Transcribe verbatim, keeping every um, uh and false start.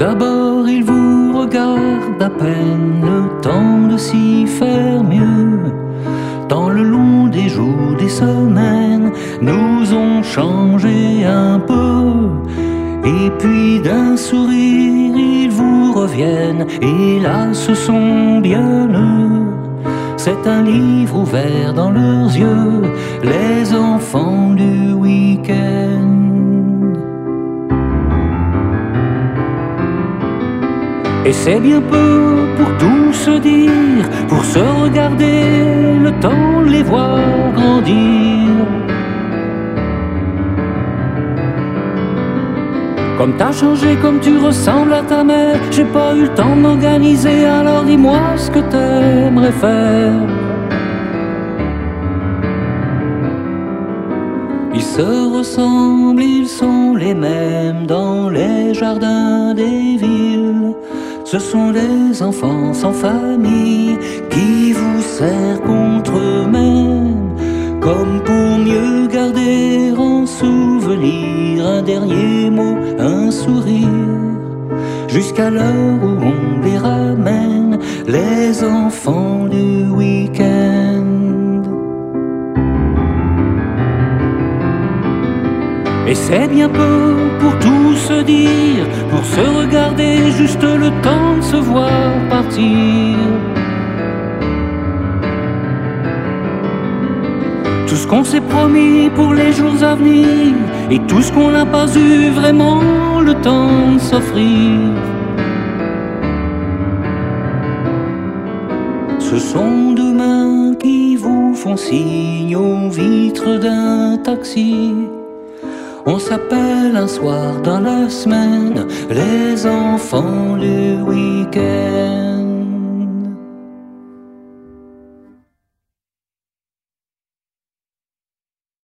D'abord ils vous regardent à peine, le temps de s'y faire mieux. Dans le long des jours, des semaines, nous ont changé un peu. Et puis d'un sourire, ils vous reviennent, et là ce sont bien eux. C'est un livre ouvert dans leurs yeux, les enfants du week-end. Et c'est bien peu pour tout se dire, pour se regarder, le temps de les voir grandir. Comme t'as changé, comme tu ressembles à ta mère, j'ai pas eu le temps de m'organiser, alors dis-moi ce que t'aimerais faire. Ils se ressemblent, ils sont les mêmes dans les jardins des villes. Ce sont des enfants sans famille qui vous serrent contre eux-mêmes, comme pour mieux garder en souvenir un dernier mot, un sourire, jusqu'à l'heure où on les ramène, les enfants du week-end. Et c'est bien peu pour tout se dire, pour se regarder, juste le temps de se voir partir. Tout ce qu'on s'est promis pour les jours à venir, et tout ce qu'on n'a pas eu vraiment le temps de s'offrir. Ce sont deux mains qui vous font signe aux vitres d'un taxi. On s'appelle un soir dans la semaine, les enfants du week-end.